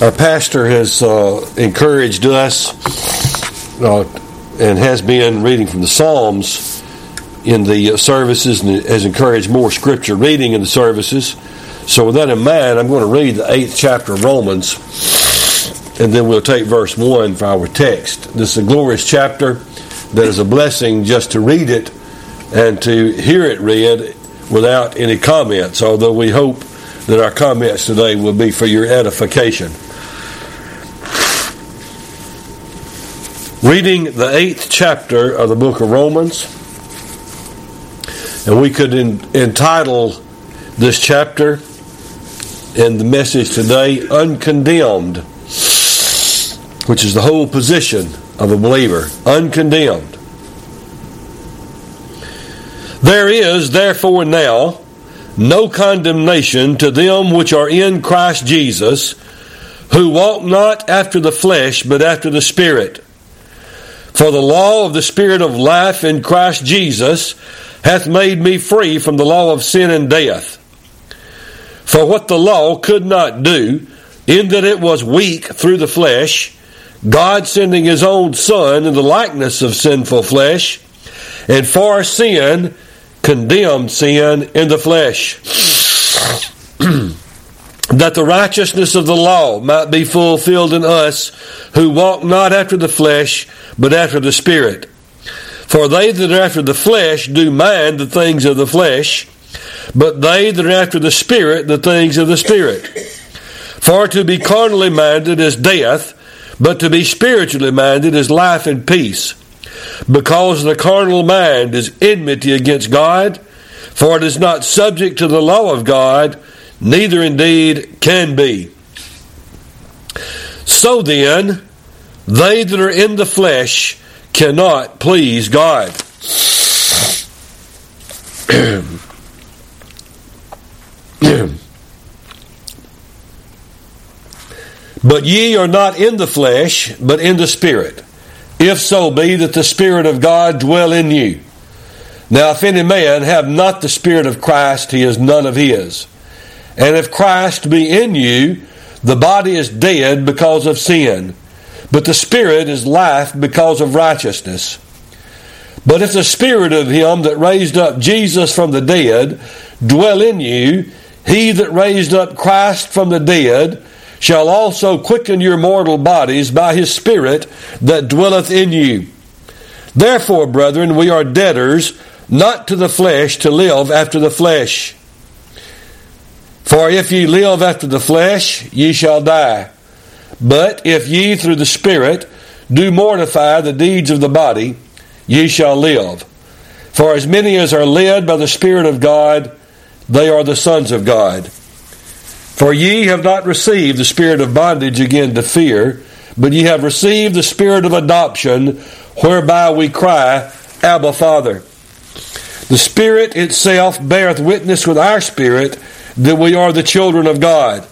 Our pastor has encouraged us and has been reading from the Psalms in the services, and has encouraged more scripture reading in the services. So with that in mind, I'm going to read the 8th chapter of Romans, and then we'll take verse 1 for our text. This is a glorious chapter that is a blessing just to read it and to hear it read without any comments, although we hope that our comments today will be for your edification. Reading the 8th chapter of the book of Romans, and we could entitle this chapter and the message today, Uncondemned, which is the whole position of a believer, uncondemned. There is therefore now no condemnation to them which are in Christ Jesus, who walk not after the flesh, but after the Spirit. For the law of the Spirit of life in Christ Jesus hath made me free from the law of sin and death. For what the law could not do, in that it was weak through the flesh, God sending his own Son in the likeness of sinful flesh, and for sin, condemned sin in the flesh, that the righteousness of the law might be fulfilled in us, who walk not after the flesh, but after the Spirit. For they that are after the flesh do mind the things of the flesh, but they that are after the Spirit, the things of the Spirit. For to be carnally minded is death, but to be spiritually minded is life and peace. Because the carnal mind is enmity against God, for it is not subject to the law of God, neither indeed can be. So then, they that are in the flesh cannot please God. But ye are not in the flesh, but in the Spirit, if so be that the Spirit of God dwell in you. Now if any man have not the Spirit of Christ, he is none of his. And if Christ be in you, the body is dead because of sin, but the Spirit is life because of righteousness. But if the Spirit of him that raised up Jesus from the dead dwell in you, he that raised up Christ from the dead shall also quicken your mortal bodies by his Spirit that dwelleth in you. Therefore, brethren, we are debtors, not to the flesh, to live after the flesh. For if ye live after the flesh, ye shall die. But if ye through the Spirit do mortify the deeds of the body, ye shall live. For as many as are led by the Spirit of God, they are the sons of God. For ye have not received the spirit of bondage again to fear, but ye have received the Spirit of adoption, whereby we cry, Abba, Father. The Spirit itself beareth witness with our spirit that we are the children of God.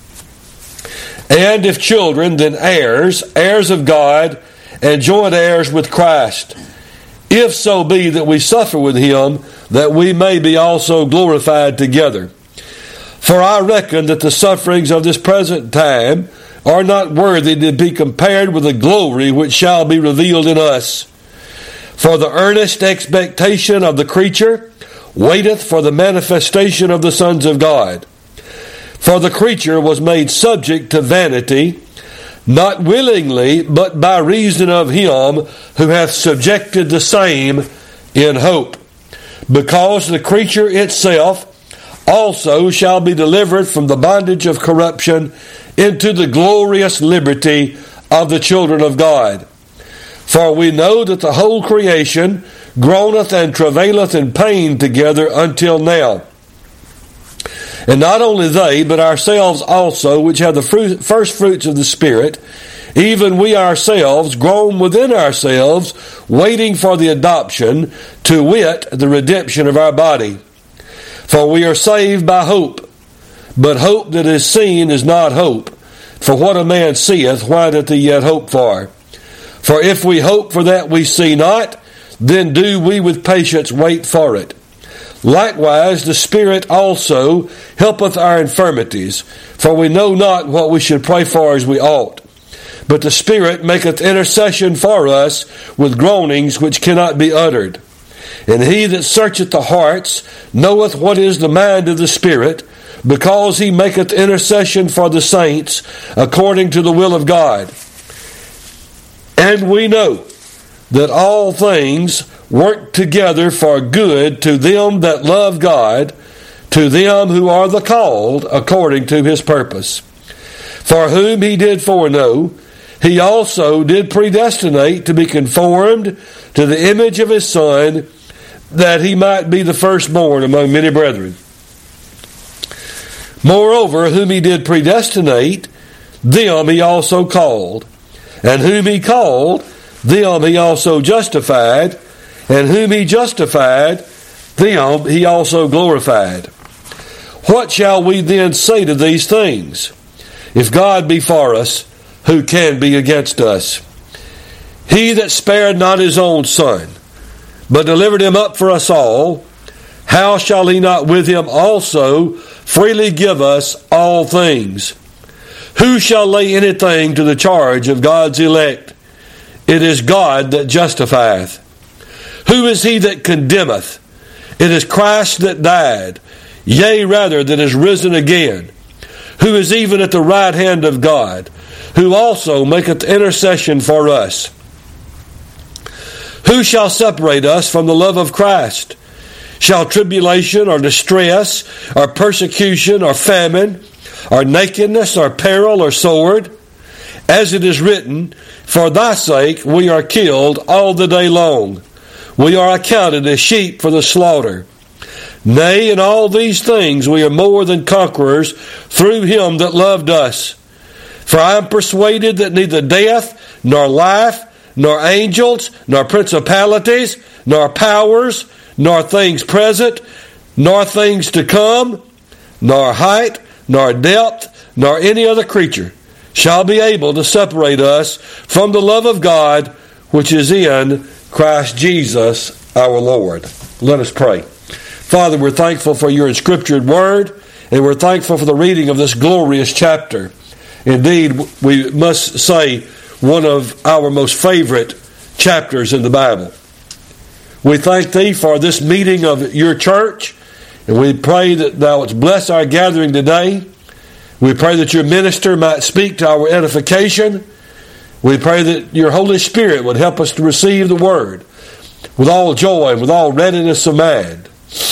And if children, then heirs, heirs of God, and joint heirs with Christ, if so be that we suffer with him, that we may be also glorified together. For I reckon that the sufferings of this present time are not worthy to be compared with the glory which shall be revealed in us. For the earnest expectation of the creature waiteth for the manifestation of the sons of God. For the creature was made subject to vanity, not willingly, but by reason of him who hath subjected the same in hope. Because the creature itself also shall be delivered from the bondage of corruption into the glorious liberty of the children of God. For we know that the whole creation groaneth and travaileth in pain together until now. And not only they, but ourselves also, which have the first fruits of the Spirit, even we ourselves groan within ourselves, waiting for the adoption, to wit, the redemption of our body. For we are saved by hope. But hope that is seen is not hope. For what a man seeth, why doth he yet hope for? For if we hope for that we see not, then do we with patience wait for it. Likewise, the Spirit also helpeth our infirmities, for we know not what we should pray for as we ought. But the Spirit maketh intercession for us with groanings which cannot be uttered. And he that searcheth the hearts knoweth what is the mind of the Spirit, because he maketh intercession for the saints according to the will of God. And we know that all things work together for good to them that love God, to them who are the called according to his purpose. For whom he did foreknow, he also did predestinate to be conformed to the image of his Son, that he might be the firstborn among many brethren. Moreover, whom he did predestinate, them he also called. And whom he called, them he also justified. And whom he justified, them he also glorified. What shall we then say to these things? If God be for us, who can be against us? He that spared not his own Son, but delivered him up for us all, how shall he not with him also freely give us all things? Who shall lay anything to the charge of God's elect? It is God that justifieth. Who is he that condemneth? It is Christ that died, yea, rather, that is risen again, who is even at the right hand of God, who also maketh intercession for us. Who shall separate us from the love of Christ? Shall tribulation, or distress, or persecution, or famine, or nakedness, or peril, or sword? As it is written, for thy sake we are killed all the day long. We are accounted as sheep for the slaughter. Nay, in all these things we are more than conquerors through him that loved us. For I am persuaded that neither death, nor life, nor angels, nor principalities, nor powers, nor things present, nor things to come, nor height, nor depth, nor any other creature shall be able to separate us from the love of God which is in Christ Jesus our Lord. Let us pray. Father, we're thankful for your inscriptured word, and we're thankful for the reading of this glorious chapter. Indeed, we must say, one of our most favorite chapters in the Bible. We thank thee for this meeting of your church, and we pray that thou wouldst bless our gathering today. We pray that your minister might speak to our edification. We pray that your Holy Spirit would help us to receive the word with all joy and with all readiness of mind.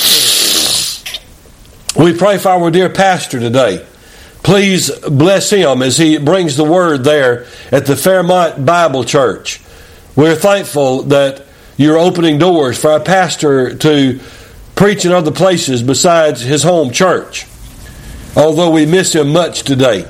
We pray for our dear pastor today. Please bless him as he brings the word there at the Fairmont Bible Church. We're thankful that you're opening doors for our pastor to preach in other places besides his home church, although we miss him much today.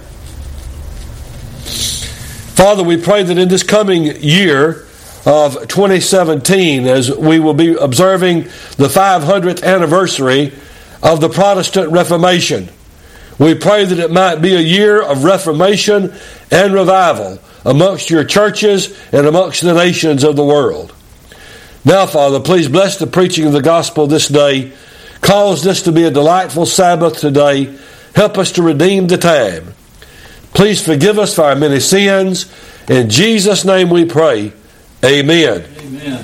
Father, we pray that in this coming year of 2017, as we will be observing the 500th anniversary of the Protestant Reformation, we pray that it might be a year of reformation and revival amongst your churches and amongst the nations of the world. Now, Father, please bless the preaching of the gospel this day. Cause this to be a delightful Sabbath today. Help us to redeem the time. Please forgive us for our many sins. In Jesus' name we pray. Amen. Amen.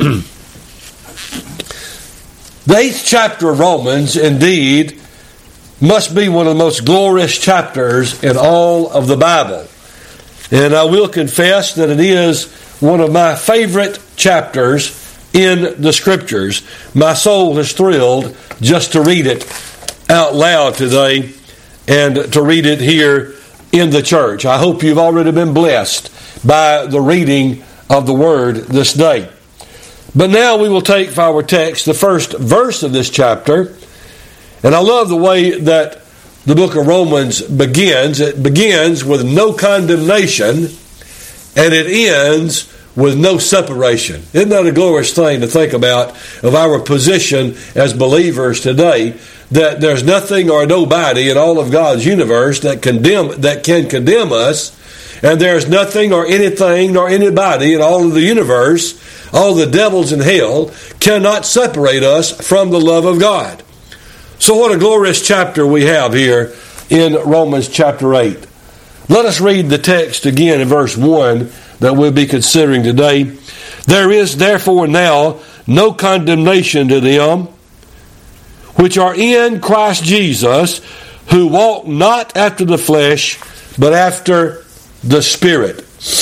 The 8th chapter of Romans, indeed, must be one of the most glorious chapters in all of the Bible. And I will confess that it is one of my favorite chapters in the Scriptures. My soul is thrilled just to read it out loud today and to read it here in the church. I hope you've already been blessed by the reading of the Word this day. But now we will take for our text the first verse of this chapter. And I love the way that the book of Romans begins. It begins with no condemnation, and it ends with no separation. Isn't that a glorious thing to think about of our position as believers today, that there's nothing or nobody in all of God's universe that can condemn us, and there's nothing or anything nor anybody in all of the universe, all the devils in hell, cannot separate us from the love of God. So what a glorious chapter we have here in Romans chapter 8. Let us read the text again in verse 1 that we'll be considering today. There is therefore now no condemnation to them which are in Christ Jesus, who walk not after the flesh, but after the Spirit.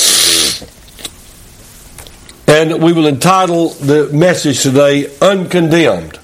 And we will entitle the message today, Uncondemned.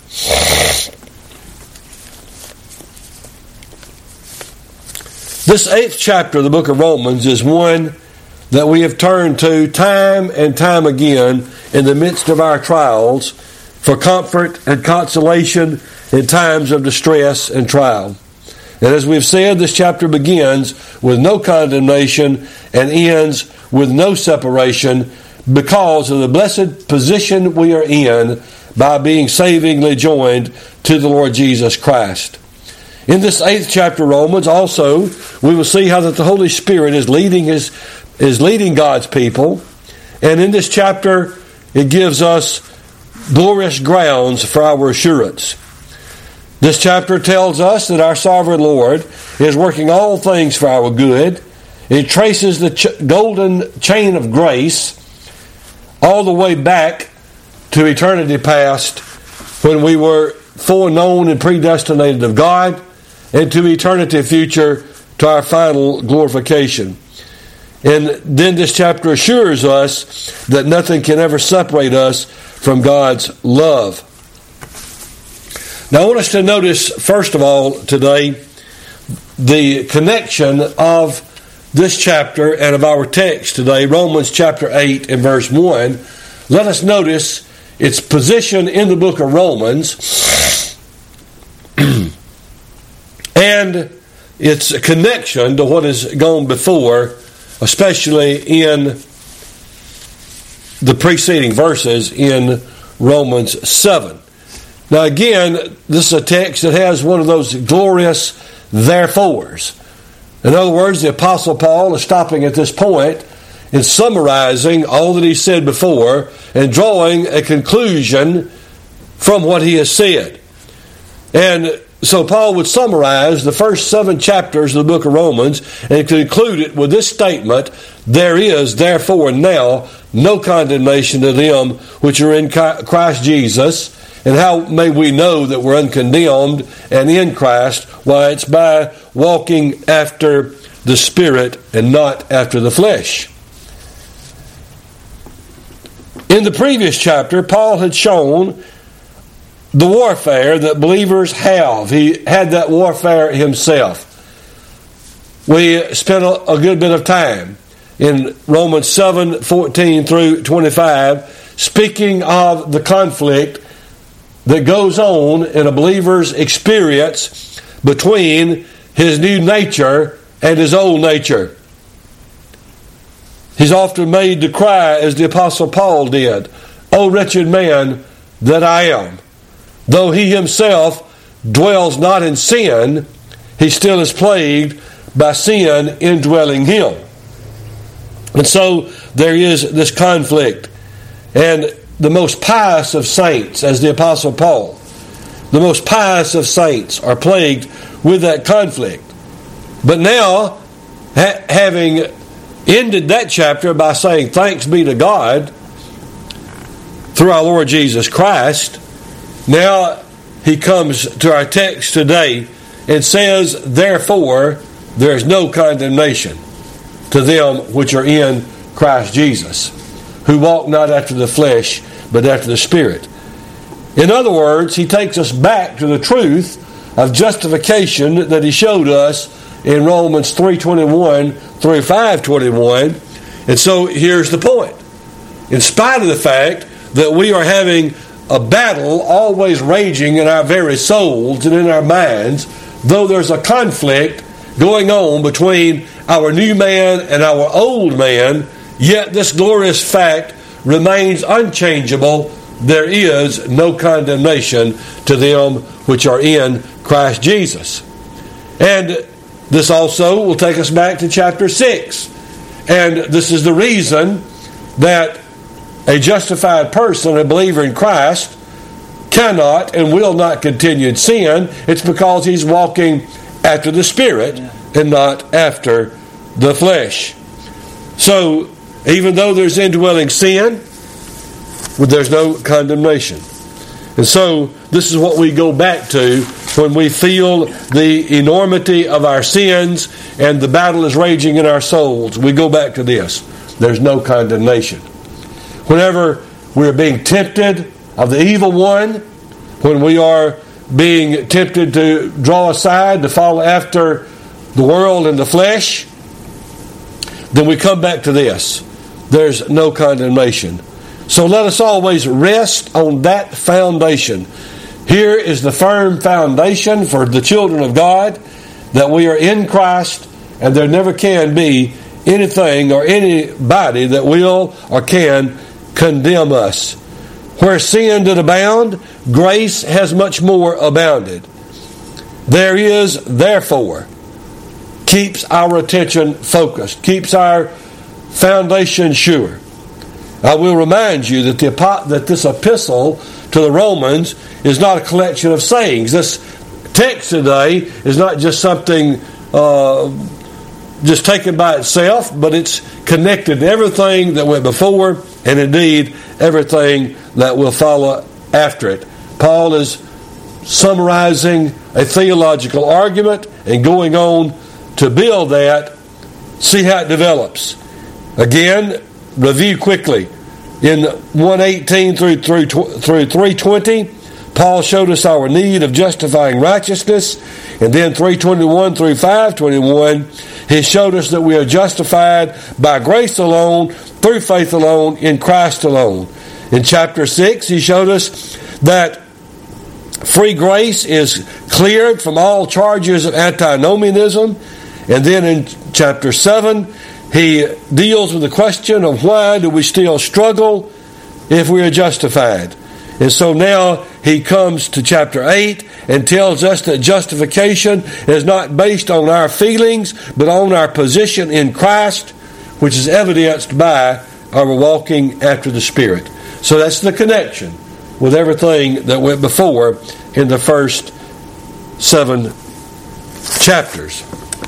This 8th chapter of the book of Romans is one that we have turned to time and time again in the midst of our trials for comfort and consolation in times of distress and trial. And as we've said, this chapter begins with no condemnation and ends with no separation because of the blessed position we are in by being savingly joined to the Lord Jesus Christ. In this 8th chapter of Romans also, we will see how that the Holy Spirit is leading God's people. And in this chapter, it gives us glorious grounds for our assurance. This chapter tells us that our sovereign Lord is working all things for our good. It traces the golden chain of grace all the way back to eternity past, when we were foreknown and predestinated of God, and to eternity future, to our final glorification. And then this chapter assures us that nothing can ever separate us from God's love. Now I want us to notice, first of all, today, the connection of this chapter and of our text today, Romans chapter 8 and verse 1. Let us notice its position in the book of Romans and its connection to what has gone before, especially in the preceding verses in Romans 7. Now again, this is a text that has one of those glorious therefores. In other words, the Apostle Paul is stopping at this point and summarizing all that he said before and drawing a conclusion from what he has said. And so Paul would summarize the first 7 chapters of the book of Romans and conclude it with this statement: there is therefore now no condemnation to them which are in Christ Jesus. And how may we know that we're uncondemned and in Christ? Why, it's by walking after the Spirit and not after the flesh. In the previous chapter, Paul had shown the warfare that believers have. He had that warfare himself. We spent a good bit of time in Romans 7:14 through 25 speaking of the conflict that goes on in a believer's experience between his new nature and his old nature. He's often made to cry, as the Apostle Paul did, "O wretched man that I am." Though he himself dwells not in sin, he still is plagued by sin indwelling him. And so there is this conflict. And the most pious of saints, as the Apostle Paul, the most pious of saints are plagued with that conflict. But now, having ended that chapter by saying thanks be to God through our Lord Jesus Christ, now he comes to our text today and says, therefore, there is no condemnation to them which are in Christ Jesus, who walk not after the flesh, but after the Spirit. In other words, he takes us back to the truth of justification that he showed us in Romans 3:21 through 5:21. And so here's the point. In spite of the fact that we are having a battle always raging in our very souls and in our minds, though there's a conflict going on between our new man and our old man, yet this glorious fact remains unchangeable. There is no condemnation to them which are in Christ Jesus. And this also will take us back to chapter 6. And this is the reason that a justified person, a believer in Christ, cannot and will not continue in sin, it's because he's walking after the Spirit and not after the flesh. So, even though there's indwelling sin, there's no condemnation. And so, this is what we go back to when we feel the enormity of our sins and the battle is raging in our souls. We go back to this. There's no condemnation. Whenever we're being tempted of the evil one, when we are being tempted to draw aside, to follow after the world and the flesh, then we come back to this. There's no condemnation. So let us always rest on that foundation. Here is the firm foundation for the children of God, that we are in Christ, and there never can be anything or anybody that will or can condemn us. Where sin did abound, grace has much more abounded. There is, therefore, keeps our attention focused, keeps our foundation sure. I will remind you that this epistle to the Romans is not a collection of sayings. This text today is not just something just taken by itself, but it's connected to everything that went before, and indeed everything that will follow after it. Paul is summarizing a theological argument and going on to build that, see how it develops. Again, review quickly. In 1:18 through 3:20, Paul showed us our need of justifying righteousness. And then 3:21 through 5:21, he showed us that we are justified by grace alone, through faith alone, in Christ alone. In chapter 6, he showed us that free grace is cleared from all charges of antinomianism. And then in chapter 7, he deals with the question of why do we still struggle if we are justified. And so now he comes to chapter 8 and tells us that justification is not based on our feelings, but on our position in Christ, which is evidenced by our walking after the Spirit. So that's the connection with everything that went before in the first 7 chapters.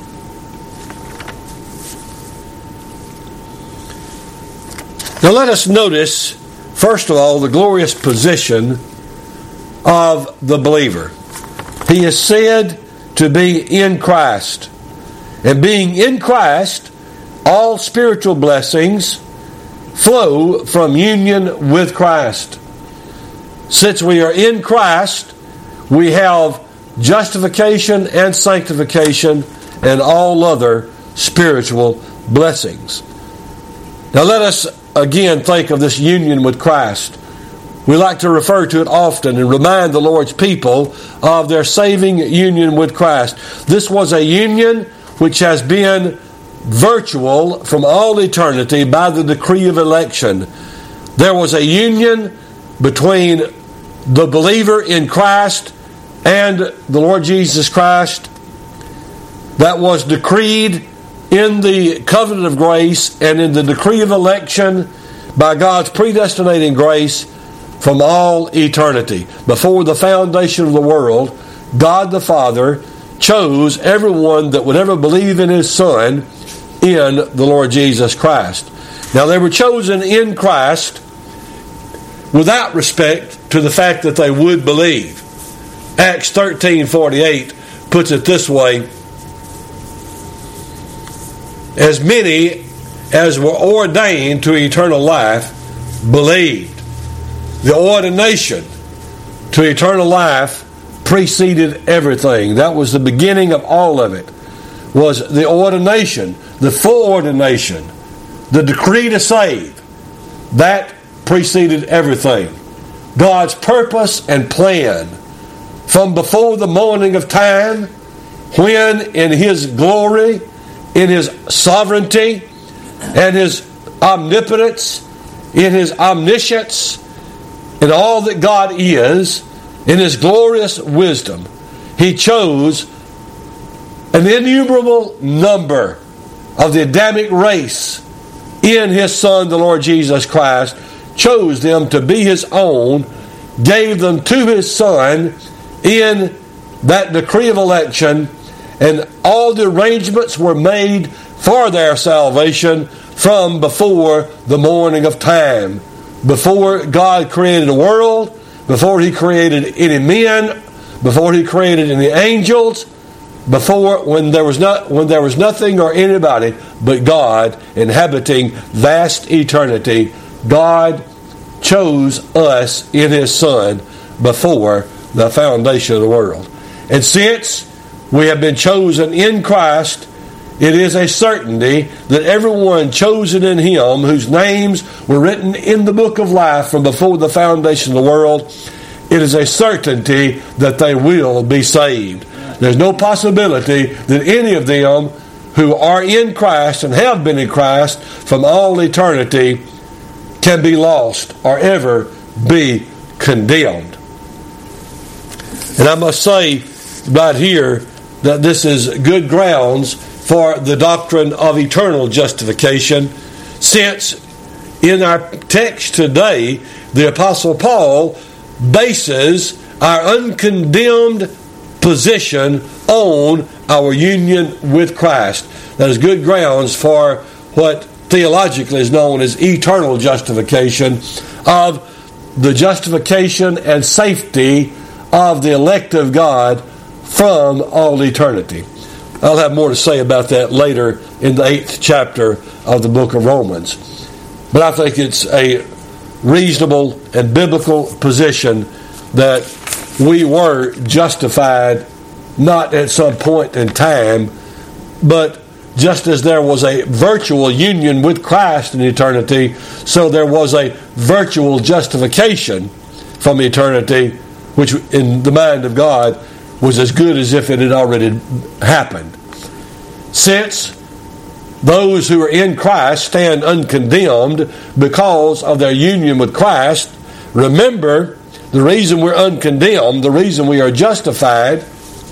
Now let us notice, first of all, the glorious position of the believer. He is said to be in Christ. And being in Christ, all spiritual blessings flow from union with Christ. Since we are in Christ, we have justification and sanctification and all other spiritual blessings. Now let us again think of this union with Christ. We like to refer to it often and remind the Lord's people of their saving union with Christ. This was a union which has been virtual from all eternity by the decree of election. There was a union between the believer in Christ and the Lord Jesus Christ that was decreed in the covenant of grace and in the decree of election by God's predestinating grace from all eternity. Before the foundation of the world, God the Father chose everyone that would ever believe in His Son in the Lord Jesus Christ. Now they were chosen in Christ without respect to the fact that they would believe. Acts 13:48 puts it this way: as many as were ordained to eternal life believed. The ordination to eternal life preceded everything. That was the beginning of all of it. Was the ordination, the full ordination, the decree to save. That preceded everything. God's purpose and plan from before the morning of time, when in His glory, in His sovereignty, and His omnipotence, in His omniscience, in all that God is, in His glorious wisdom, He chose an innumerable number of the Adamic race in His Son, the Lord Jesus Christ, chose them to be His own gave them to His Son in that decree of election, and all the arrangements were made for their salvation from before the morning of time. Before God created the world, before He created any men, before He created any angels, before when there was nothing or anybody but God inhabiting vast eternity, God chose us in His Son before the foundation of the world. And since we have been chosen in Christ, it is a certainty that everyone chosen in Him, whose names were written in the book of life from before the foundation of the world, it is a certainty that they will be saved. There's no possibility that any of them who are in Christ and have been in Christ from all eternity can be lost or ever be condemned. And I must say right here that this is good grounds for the doctrine of eternal justification, since in our text today, the Apostle Paul bases our uncondemned position on our union with Christ. That is good grounds for what theologically is known as eternal justification, of the justification and safety of the elect of God from all eternity. I'll have more to say about that later in the 8th chapter of the book of Romans. But I think it's a reasonable and biblical position that we were justified not at some point in time, but just as there was a virtual union with Christ in eternity, so there was a virtual justification from eternity, which in the mind of God was as good as if it had already happened. Since those who are in Christ stand uncondemned because of their union with Christ, remember, the reason we're uncondemned, the reason we are justified,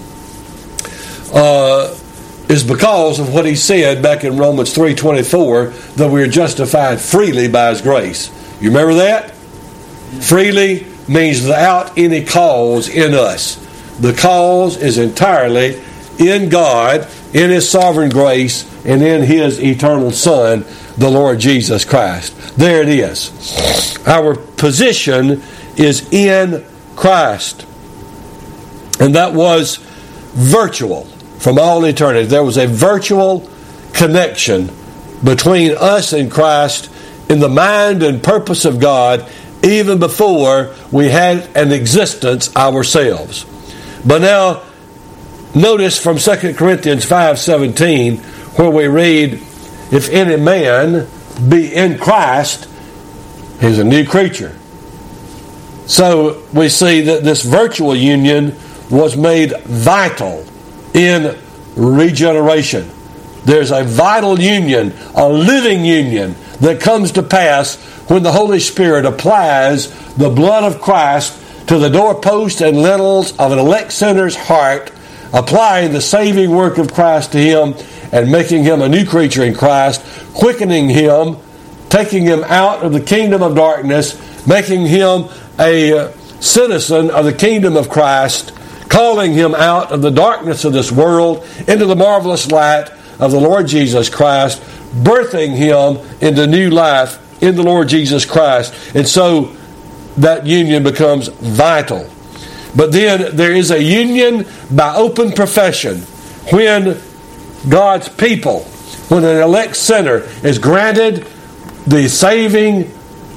is because of what he said back in Romans 3:24, that we are justified freely by His grace. You remember that? Freely means without any cause in us. The cause is entirely in God, in His sovereign grace, and in His eternal Son, the Lord Jesus Christ. There it is. Our position is in Christ. And that was virtual from all eternity. There was a virtual connection between us and Christ in the mind and purpose of God, even before we had an existence ourselves. But now, notice from 2 Corinthians 5:17, where we read, if any man be in Christ, he's a new creature. So we see that this virtual union was made vital in regeneration. There's a vital union, a living union that comes to pass when the Holy Spirit applies the blood of Christ to the doorpost and lintels of an elect sinner's heart, applying the saving work of Christ to him and making him a new creature in Christ, quickening him, taking him out of the kingdom of darkness, making him a citizen of the kingdom of Christ, calling him out of the darkness of this world into the marvelous light of the Lord Jesus Christ, birthing him into new life in the Lord Jesus Christ. And so that union becomes vital. But then there is a union by open profession when God's people, when an elect sinner is granted the saving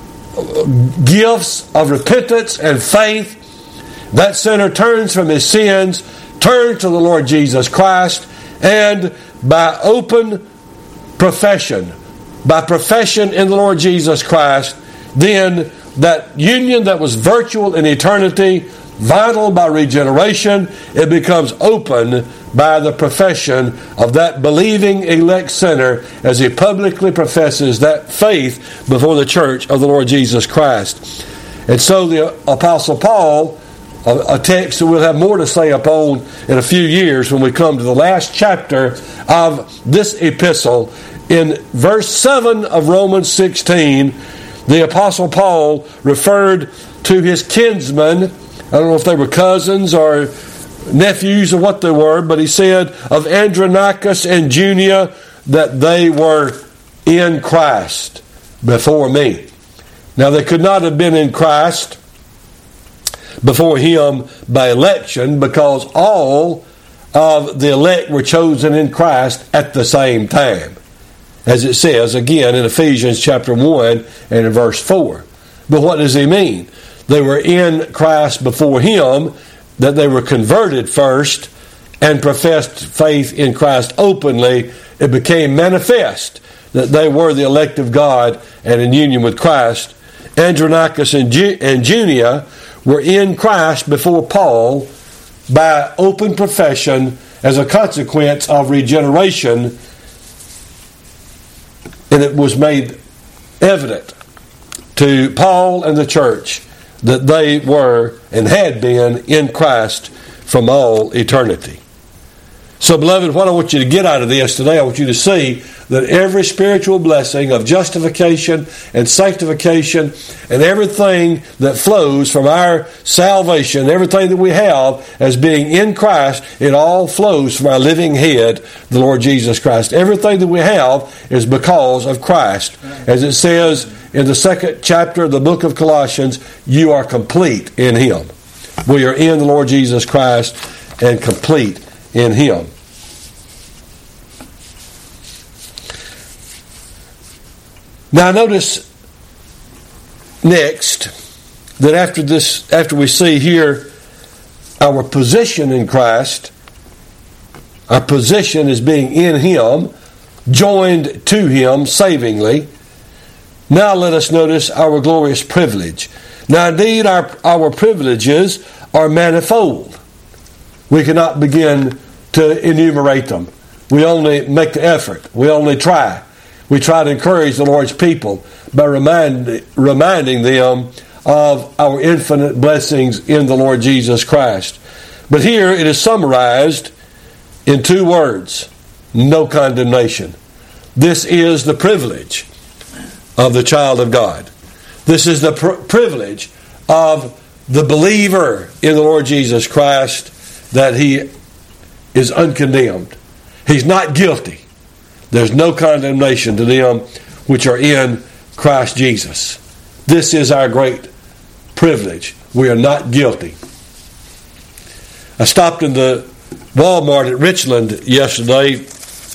gifts of repentance and faith. That sinner turns from his sins, turns to the Lord Jesus Christ, and by open profession, by profession in the Lord Jesus Christ, then that union that was virtual in eternity, vital by regeneration, it becomes open by the profession of that believing elect sinner as he publicly professes that faith before the church of the Lord Jesus Christ. And so the Apostle Paul, a text that we'll have more to say upon in a few years when we come to the last chapter of this epistle, in verse 7 of Romans 16, The Apostle Paul referred to his kinsmen. I don't know if they were cousins or nephews or what they were, but he said of Andronicus and Junia that they were in Christ before me. Now they could not have been in Christ before him by election, because all of the elect were chosen in Christ at the same time, as it says again in Ephesians chapter 1 and in verse 4. But what does he mean? They were in Christ before him, that they were converted first and professed faith in Christ openly. It became manifest that they were the elect of God and in union with Christ. Andronicus and Junia were in Christ before Paul by open profession as a consequence of regeneration, and it was made evident to Paul and the church that they were and had been in Christ from all eternity. So, beloved, what I want you to get out of this today, I want you to see that every spiritual blessing of justification and sanctification and everything that flows from our salvation, everything that we have as being in Christ, it all flows from our living head, the Lord Jesus Christ. Everything that we have is because of Christ. As it says in the 2nd chapter of the book of Colossians, you are complete in Him. We are in the Lord Jesus Christ and complete in Him. Now notice next that after we see here our position in Christ, our position is being in Him, joined to Him savingly. Now let us notice our glorious privilege. Now indeed our privileges are manifold. We cannot begin to enumerate them. We only make the effort. We only try. We try to encourage the Lord's people by reminding them of our infinite blessings in the Lord Jesus Christ. But here it is summarized in 2 words: no condemnation. This is the privilege of the child of God. This is the privilege of the believer in the Lord Jesus Christ, that he is uncondemned. He's not guilty. There's no condemnation to them which are in Christ Jesus. This is our great privilege. We are not guilty. I stopped in the Walmart at Richland yesterday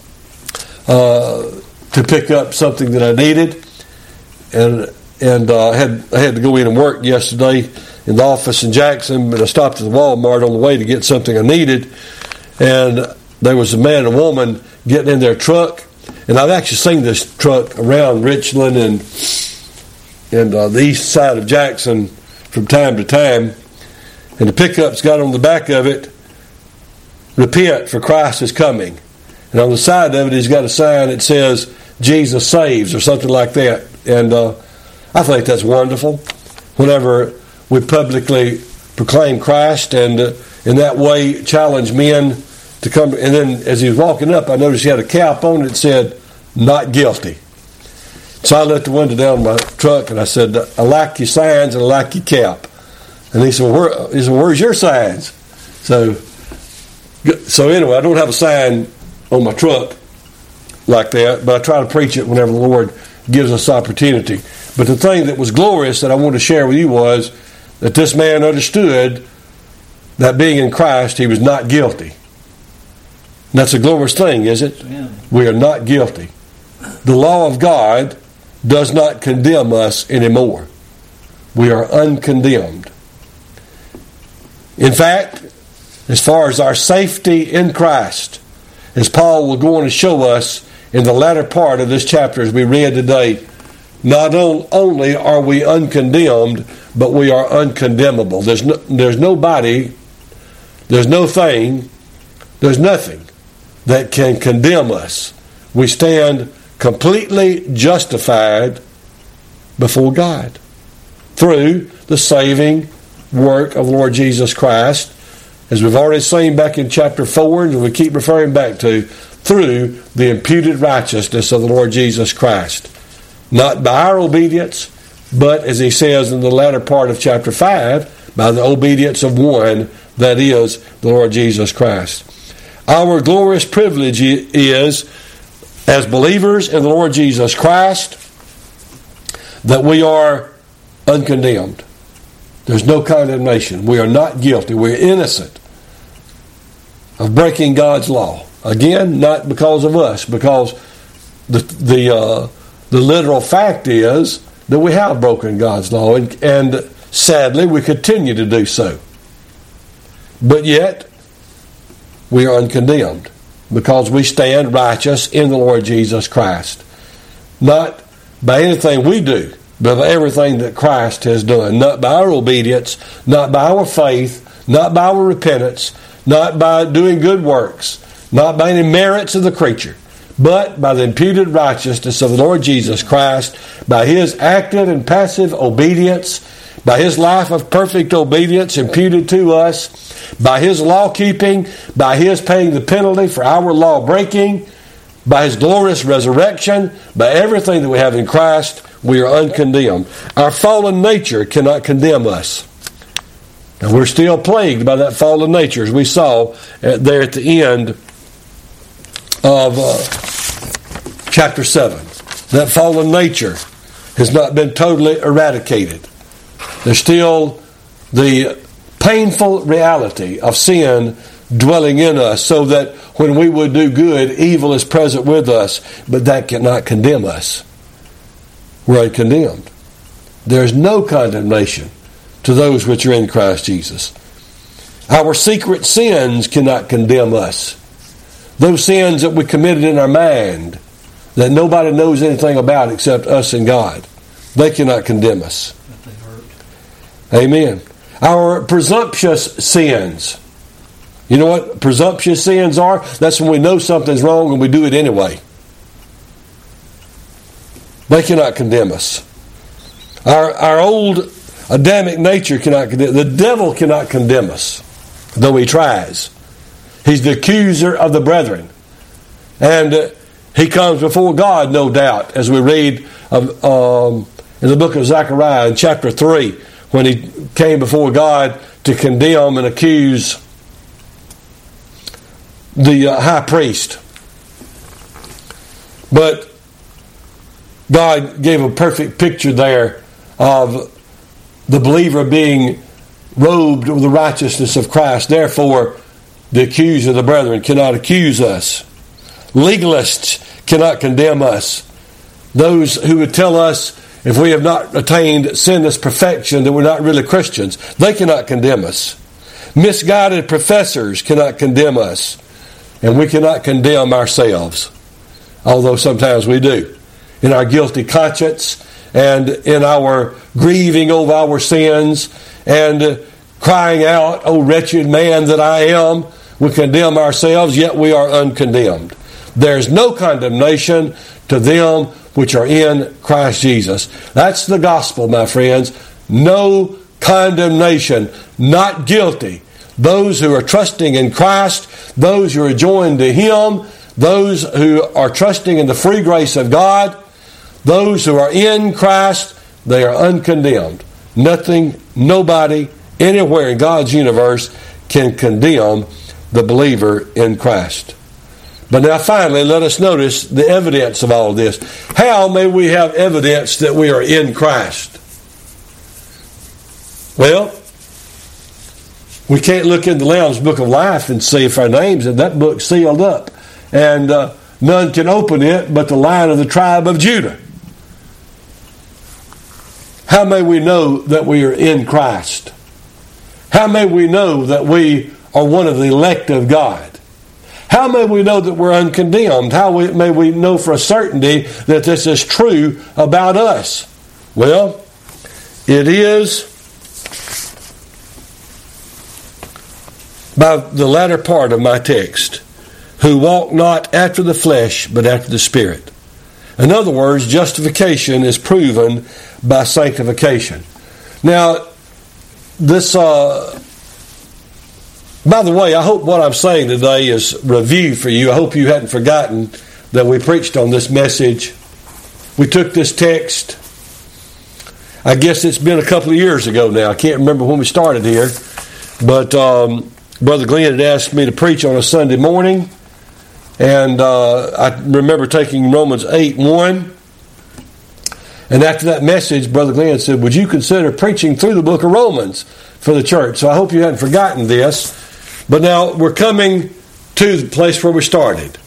to pick up something that I needed, and I had to go in and work yesterday in the office in Jackson, but I stopped at the Walmart on the way to get something I needed, and there was a man and a woman getting in their truck, and I've actually seen this truck around Richland and the east side of Jackson from time to time, and the pickup's got on the back of it, "Repent, for Christ is coming." And on the side of it, he's got a sign that says, "Jesus saves," or something like that. And I think that's wonderful. Whenever we publicly proclaim Christ and in that way challenge men to come. And then as he was walking up, I noticed he had a cap on it that said, "Not guilty." So I let the window down my truck and I said, "I like your signs and I like your cap." And he said, "Where's your signs?" So anyway, I don't have a sign on my truck like that, but I try to preach it whenever the Lord gives us opportunity. But the thing that was glorious that I wanted to share with you was that this man understood that being in Christ, he was not guilty. And that's a glorious thing, is it? Yeah. We are not guilty. The law of God does not condemn us anymore. We are uncondemned. In fact, as far as our safety in Christ, as Paul will go on to show us in the latter part of this chapter as we read today, not only are we uncondemned, but we are uncondemnable. There's nobody, there's no thing, there's nothing that can condemn us. We stand completely justified before God through the saving work of the Lord Jesus Christ, as we've already seen back in chapter 4, and we keep referring back to, through the imputed righteousness of the Lord Jesus Christ. Not by our obedience, but as he says in the latter part of chapter 5, by the obedience of one, that is, the Lord Jesus Christ. Our glorious privilege is, as believers in the Lord Jesus Christ, that we are uncondemned. There's no condemnation. We are not guilty. We're innocent of breaking God's law. Again, not because of us, because the literal fact is that we have broken God's law, and sadly we continue to do so. But yet, we are uncondemned because we stand righteous in the Lord Jesus Christ. Not by anything we do, but by everything that Christ has done. Not by our obedience, not by our faith, not by our repentance, not by doing good works, not by any merits of the creature, but by the imputed righteousness of the Lord Jesus Christ, by His active and passive obedience, by His life of perfect obedience imputed to us, by His law-keeping, by His paying the penalty for our law-breaking, by His glorious resurrection, by everything that we have in Christ, we are uncondemned. Our fallen nature cannot condemn us. And we're still plagued by that fallen nature, as we saw there at the end of chapter 7. That fallen nature has not been totally eradicated. There's still the painful reality of sin dwelling in us, so that when we would do good, evil is present with us, but that cannot condemn us. We're uncondemned. There's no condemnation to those which are in Christ Jesus. Our secret sins cannot condemn us. Those sins that we committed in our mind, that nobody knows anything about except us and God, they cannot condemn us. Amen. Our presumptuous sins. You know what presumptuous sins are? That's when we know something's wrong and we do it anyway. They cannot condemn us. Our old Adamic nature cannot condemn. The devil cannot condemn us, though he tries. He's the accuser of the brethren. And he comes before God, no doubt, as we read in the book of Zechariah in chapter 3, when he came before God to condemn and accuse the high priest. But God gave a perfect picture there of the believer being robed with the righteousness of Christ. Therefore, the accuser of the brethren cannot accuse us. Legalists cannot condemn us. Those who would tell us if we have not attained sinless perfection that we're not really Christians, they cannot condemn us. Misguided professors cannot condemn us. And we cannot condemn ourselves, although sometimes we do. In our guilty conscience and in our grieving over our sins and crying out, "O wretched man that I am," we condemn ourselves, yet we are uncondemned. There's no condemnation to them which are in Christ Jesus. That's the gospel, my friends. No condemnation, not guilty. Those who are trusting in Christ, those who are joined to Him, those who are trusting in the free grace of God, those who are in Christ, they are uncondemned. Nothing, nobody, anywhere in God's universe can condemn the believer in Christ. But now finally, let us notice the evidence of all of this. How may we have evidence that we are in Christ? Well, we can't look in the Lamb's Book of Life and see if our name's in that book sealed up. And none can open it but the Lion of the tribe of Judah. How may we know that we are in Christ? How may we know that we are one of the elect of God? How may we know that we're uncondemned? How may we know for a certainty that this is true about us? Well, it is by the latter part of my text, who walk not after the flesh, but after the Spirit. In other words, justification is proven by sanctification. Now, this, by the way, I hope what I'm saying today is review for you. I hope you hadn't forgotten that we preached on this message. We took this text I guess it's been a couple of years ago now. I can't remember when we started here. But Brother Glenn had asked me to preach on a Sunday morning. And I remember taking Romans 8:1. And after that message, Brother Glenn said, would you consider preaching through the book of Romans for the church? So I hope you hadn't forgotten this. But now we're coming to the place where we started.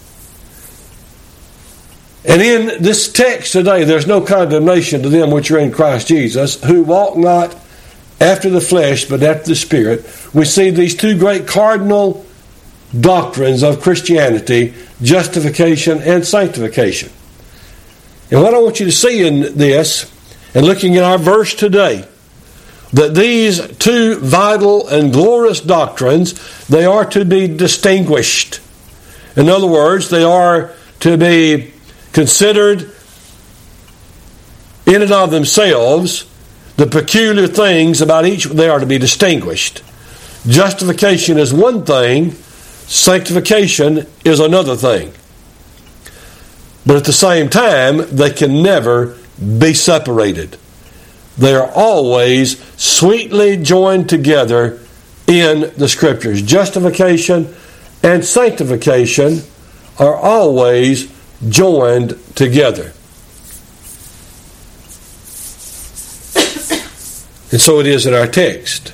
And in this text today, there's no condemnation to them which are in Christ Jesus, who walk not after the flesh, but after the Spirit. We see these two great cardinal doctrines of Christianity, justification and sanctification. And what I want you to see in this, and looking at our verse today, that these two vital and glorious doctrines, they are to be distinguished. In other words, they are to be considered in and of themselves. The peculiar things about each, they are to be distinguished. Justification is one thing, sanctification is another thing. But at the same time, they can never be separated. They are always sweetly joined together in the Scriptures. Justification and sanctification are always joined together. And so it is in our text.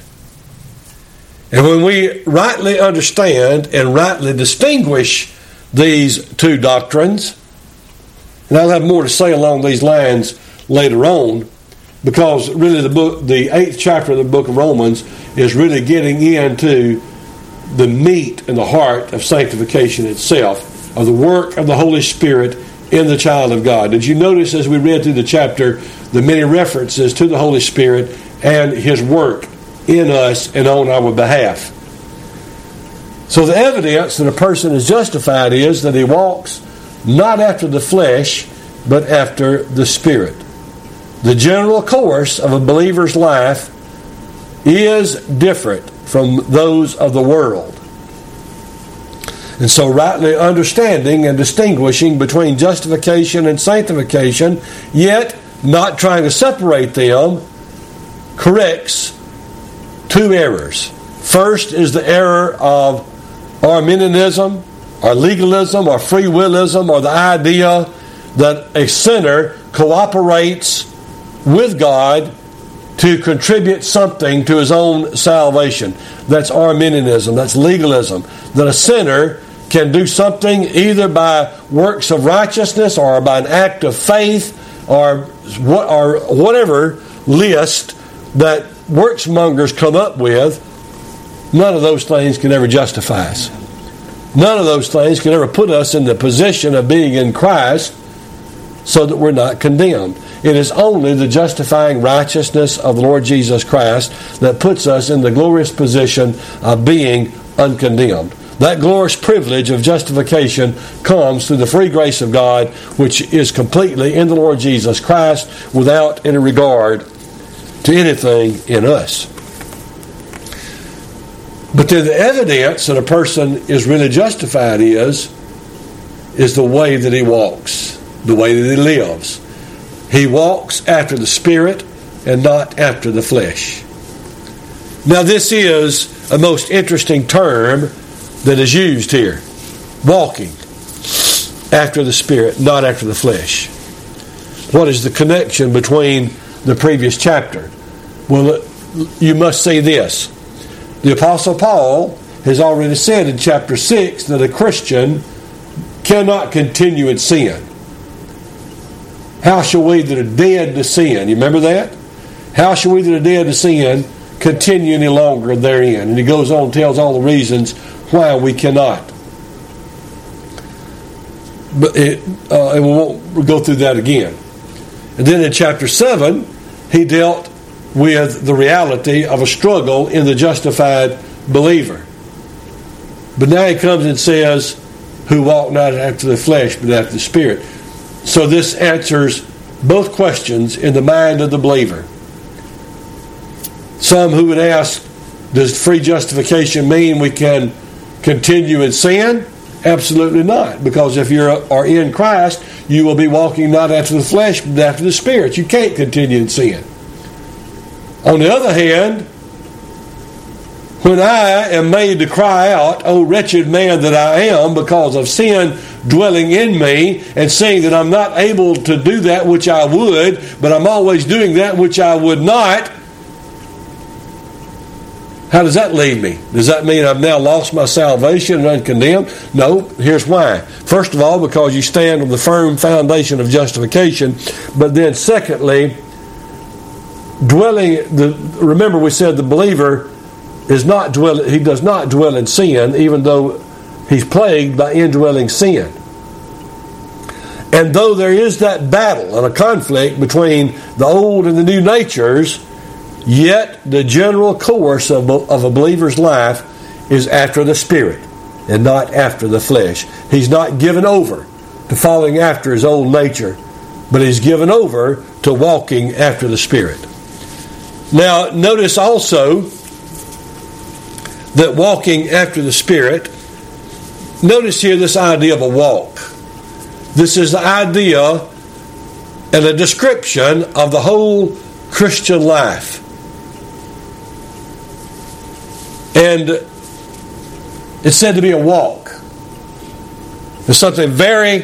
And when we rightly understand and rightly distinguish these two doctrines, and I'll have more to say along these lines later on, because really the 8th chapter of the book of Romans is really getting into the meat and the heart of sanctification itself, of the work of the Holy Spirit in the child of God. Did you notice as we read through the chapter the many references to the Holy Spirit and His work in us and on our behalf? So the evidence that a person is justified is that he walks not after the flesh, but after the Spirit. The general course of a believer's life is different from those of the world. And so rightly understanding and distinguishing between justification and sanctification, yet not trying to separate them, corrects two errors. First is the error of Arminianism, or legalism, or free willism, or the idea that a sinner cooperates with God to contribute something to his own salvation. That's Arminianism, that's legalism. That a sinner can do something either by works of righteousness or by an act of faith or whatever list that worksmongers come up with. None of those things can ever justify us. None of those things can ever put us in the position of being in Christ so that we're not condemned. It is only the justifying righteousness of the Lord Jesus Christ that puts us in the glorious position of being uncondemned. That glorious privilege of justification comes through the free grace of God, which is completely in the Lord Jesus Christ without any regard to anything in us. But then the evidence that a person is really justified is the way that he walks, the way that he lives. He walks after the Spirit and not after the flesh. Now this is a most interesting term that is used here. Walking after the Spirit, not after the flesh. What is the connection between the previous chapter? Well, you must see this. The Apostle Paul has already said in chapter 6 that a Christian cannot continue in sin. How shall we that are dead to sin? You remember that? How shall we that are dead to sin continue any longer therein? And he goes on and tells all the reasons why we cannot. But and we won't go through that again. And then in chapter 7, he dealt with the reality of a struggle in the justified believer. But now he comes and says, who walk not after the flesh, but after the Spirit. So this answers both questions in the mind of the believer. Some who would ask, does free justification mean we can continue in sin? Absolutely not. Because if you are in Christ, you will be walking not after the flesh, but after the Spirit. You can't continue in sin. On the other hand, when I am made to cry out, "O wretched man that I am," because of sin dwelling in me, and seeing that I'm not able to do that which I would, but I'm always doing that which I would not, how does that leave me? Does that mean I've now lost my salvation and uncondemned? No, here's why. First of all, because you stand on the firm foundation of justification, but then secondly, remember we said the believer he does not dwell in sin, even though he's plagued by indwelling sin. And though there is that battle and a conflict between the old and the new natures, yet the general course of a believer's life is after the Spirit and not after the flesh. He's not given over to following after his old nature, but he's given over to walking after the Spirit. Now, notice also that walking after the Spirit, notice here this idea of a walk. This is the idea and a description of the whole Christian life. And it's said to be a walk. There's something very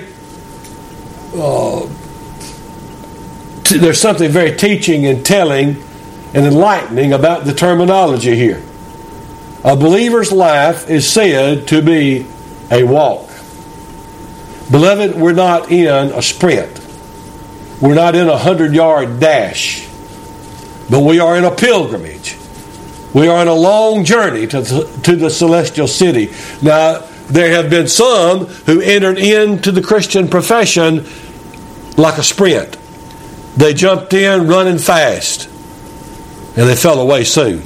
teaching and telling and enlightening about the terminology here. A believer's life is said to be a walk. Beloved, we're not in a sprint. We're not in a 100-yard dash. But we are in a pilgrimage. We are on a long journey to the celestial city. Now, there have been some who entered into the Christian profession like a sprint. They jumped in running fast, and they fell away soon.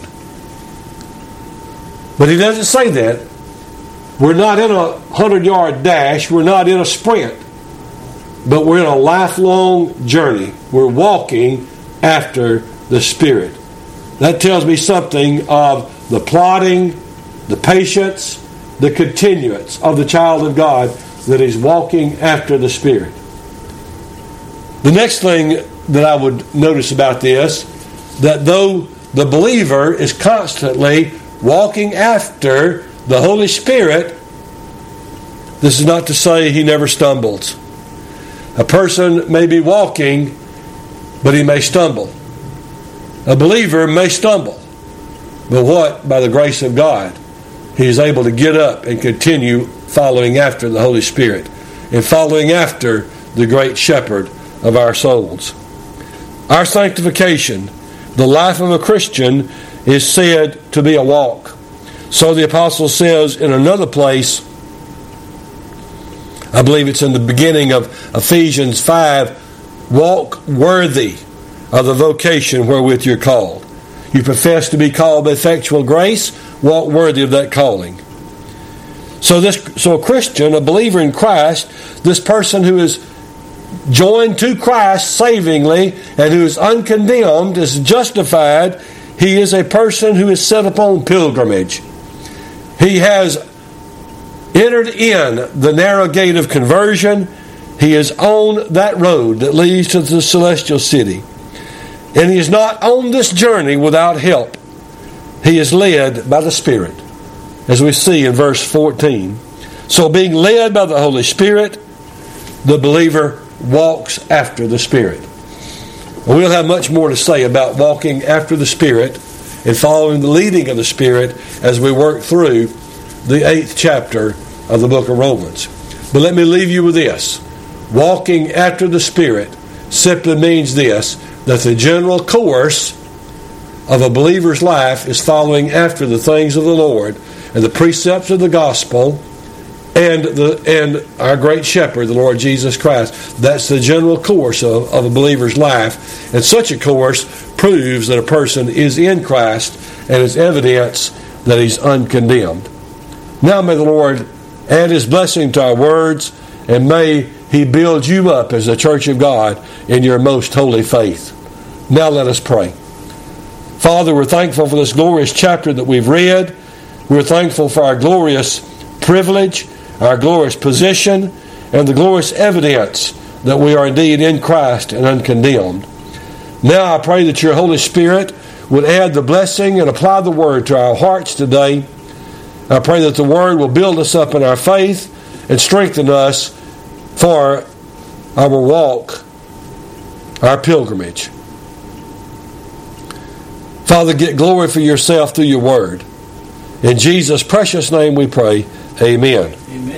But he doesn't say that. We're not in a 100-yard dash. We're not in a sprint. But we're in a lifelong journey. We're walking after the Spirit. That tells me something of the plodding, the patience, the continuance of the child of God, that he's walking after the Spirit. The next thing that I would notice about this, that though the believer is constantly walking after the Holy Spirit, this is not to say he never stumbles. A person may be walking, but he may stumble. A believer may stumble, but what? By the grace of God, he is able to get up and continue following after the Holy Spirit and following after the great shepherd of our souls. Our sanctification, the life of a Christian, is said to be a walk. So the apostle says in another place, I believe it's in the beginning of Ephesians 5, walk worthy of the vocation wherewith you're called. You profess to be called by effectual grace, walk worthy of that calling. So a Christian, a believer in Christ, this person who is joined to Christ savingly and who is uncondemned, is justified, he is a person who is set upon pilgrimage. He has entered in the narrow gate of conversion. He is on that road that leads to the celestial city. And he is not on this journey without help. He is led by the Spirit, as we see in verse 14. So being led by the Holy Spirit, the believer walks after the Spirit. We'll have much more to say about walking after the Spirit and following the leading of the Spirit as we work through the 8th chapter of the book of Romans. But let me leave you with this. Walking after the Spirit simply means this, that the general course of a believer's life is following after the things of the Lord and the precepts of the gospel and our great shepherd, the Lord Jesus Christ. That's the general course of a believer's life. And such a course proves that a person is in Christ and is evidence that he's uncondemned. Now may the Lord add his blessing to our words, and may he build you up as a church of God in your most holy faith. Now let us pray. Father, we're thankful for this glorious chapter that we've read. We're thankful for our glorious privilege, our glorious position, and the glorious evidence that we are indeed in Christ and uncondemned. Now I pray that your Holy Spirit would add the blessing and apply the Word to our hearts today. I pray that the Word will build us up in our faith and strengthen us for our walk, our pilgrimage. Father, get glory for yourself through your Word. In Jesus' precious name we pray. Amen. Amen.